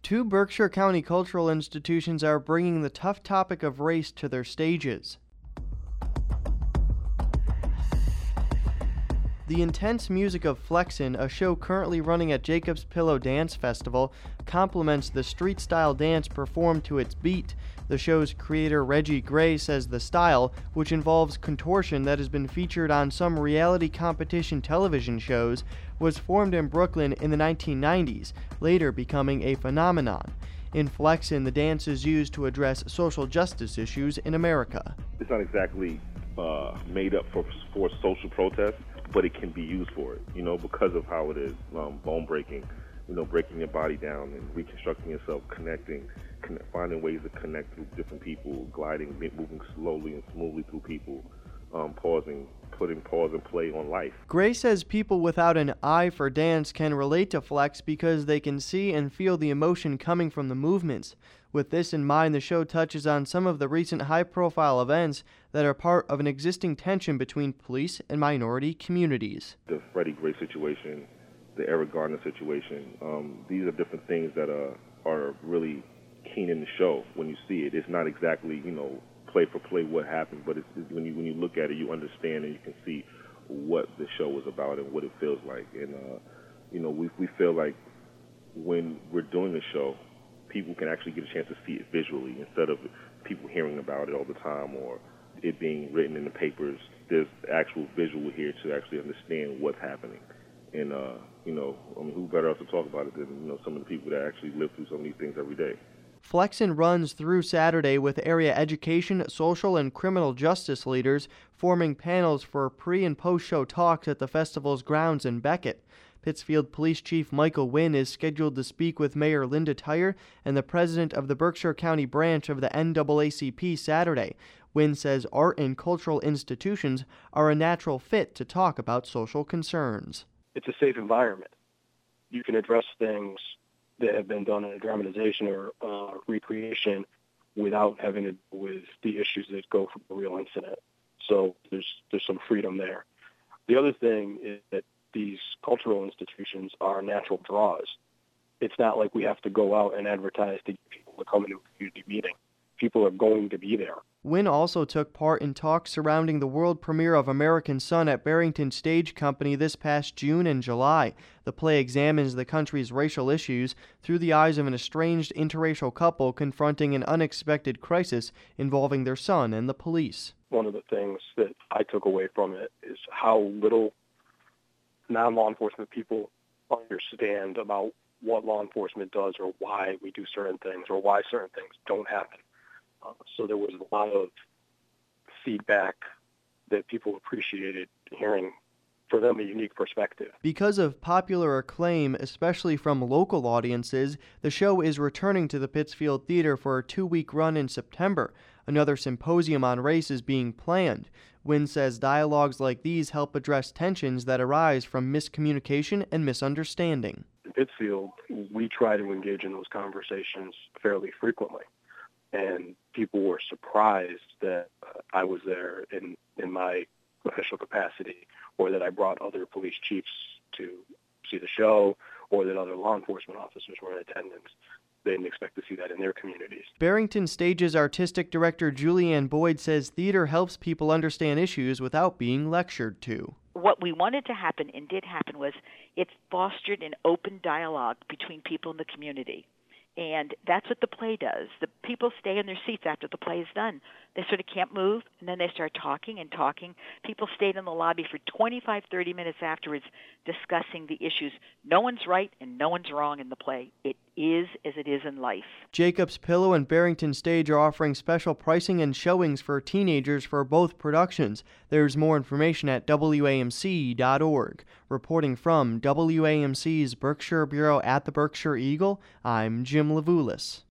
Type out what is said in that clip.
Two Berkshire County cultural institutions are bringing the tough topic of race to their stages. The intense music of Flexin', a show currently running at Jacob's Pillow Dance Festival, complements the street-style dance performed to its beat. The show's creator Reggie Gray says the style, which involves contortion that has been featured on some reality competition television shows, was formed in Brooklyn in the 1990s, later becoming a phenomenon. In Flexin', the dance is used to address social justice issues in America. It's not exactly made up for social protest, but it can be used for it, because of how it is bone breaking, breaking your body down and reconstructing yourself, connecting, finding ways to connect through different people, gliding, moving slowly and smoothly through people, pausing, putting pause and play on life. Gray says people without an eye for dance can relate to Flex because they can see and feel the emotion coming from the movements. With this in mind, the show touches on some of the recent high-profile events that are part of an existing tension between police and minority communities. The Freddie Gray situation, the Eric Garner situation, these are different things that are really keen in the show when you see it. It's not exactly, play for play what happened, but it's when you look at it, you understand and you can see what the show was about and what it feels like. And, we feel like when we're doing the show, people can actually get a chance to see it visually instead of people hearing about it all the time or it being written in the papers. There's actual visual here to actually understand what's happening. And, who better else to talk about it than, some of the people that actually live through some of these things every day. Flexin' runs through Saturday with area education, social, and criminal justice leaders forming panels for pre- and post-show talks at the festival's grounds in Beckett. Pittsfield Police Chief Michael Wynn is scheduled to speak with Mayor Linda Tyer and the president of the Berkshire County branch of the NAACP Saturday. Wynn says art and cultural institutions are a natural fit to talk about social concerns. It's a safe environment. You can address things that have been done in a dramatization or recreation without having to do with the issues that go from a real incident. So there's some freedom there. The other thing is that these cultural institutions are natural draws. It's not like we have to go out and advertise to get people to come into a community meeting. People are going to be there. Wynn also took part in talks surrounding the world premiere of American Son at Barrington Stage Company this past June and July. The play examines the country's racial issues through the eyes of an estranged interracial couple confronting an unexpected crisis involving their son and the police. One of the things that I took away from it is how little non-law enforcement people understand about what law enforcement does or why we do certain things or why certain things don't happen. So there was a lot of feedback that people appreciated hearing for them a unique perspective. Because of popular acclaim, especially from local audiences, the show is returning to the Pittsfield Theater for a 2-week run in September. Another symposium on race is being planned. Wynn says dialogues like these help address tensions that arise from miscommunication and misunderstanding. In Pittsfield, we try to engage in those conversations fairly frequently. And people were surprised that I was there in my official capacity, or that I brought other police chiefs to see the show, or that other law enforcement officers were in attendance. They didn't expect to see that in their communities. Barrington Stage's artistic director Julianne Boyd says theater helps people understand issues without being lectured to. What we wanted to happen and did happen was it fostered an open dialogue between people in the community. And that's what the play does. The people stay in their seats after the play is done. They sort of can't move, and then they start talking and talking. People stayed in the lobby for 25, 30 minutes afterwards discussing the issues. No one's right and no one's wrong in the play. It is as it is in life. Jacob's Pillow and Barrington Stage are offering special pricing and showings for teenagers for both productions. There's more information at WAMC.org. Reporting from WAMC's Berkshire Bureau at the Berkshire Eagle, I'm Jim Levulis.